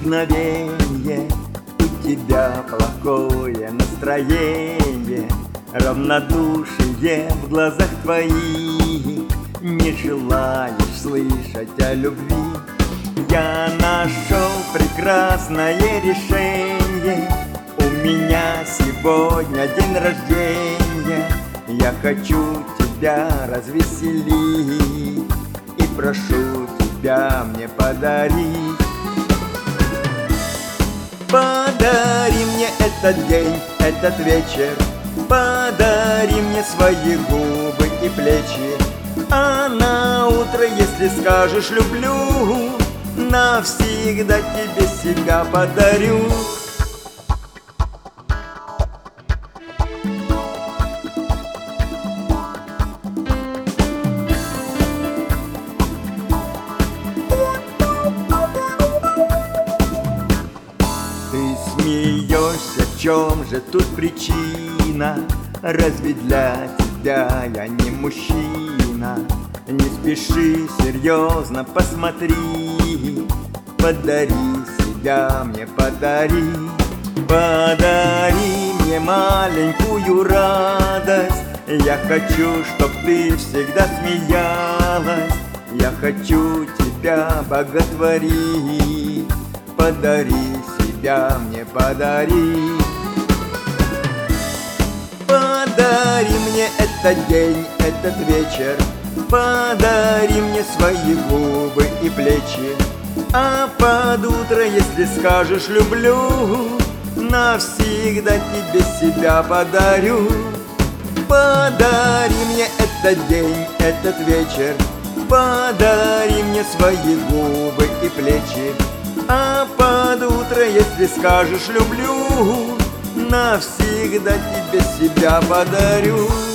мгновенье, у тебя плохое настроение, равнодушие в глазах твоих, не желаешь слышать о любви. Я нашел прекрасное решение, у меня сегодня день рождения. Я хочу тебя развеселить и прошу тебя мне подарить. Подари мне этот день, этот вечер, подари мне свои губы и плечи. А на утро, если скажешь люблю, навсегда тебе себя подарю. Ты смеешься, в чем же тут причина? Разве для тебя я не мужчина? Не спеши, серьезно посмотри, подари себя мне, подари. Подари мне маленькую радость, я хочу, чтоб ты всегда смеялась. Я хочу тебя боготворить, подари себя мне, подари. Подари мне этот день, этот вечер, подари мне свои губы и плечи. А под утро, если скажешь люблю, навсегда тебе себя подарю. Подари мне этот день, этот вечер, подари мне свои губы и плечи. А под утро, если скажешь люблю, навсегда тебе себя подарю.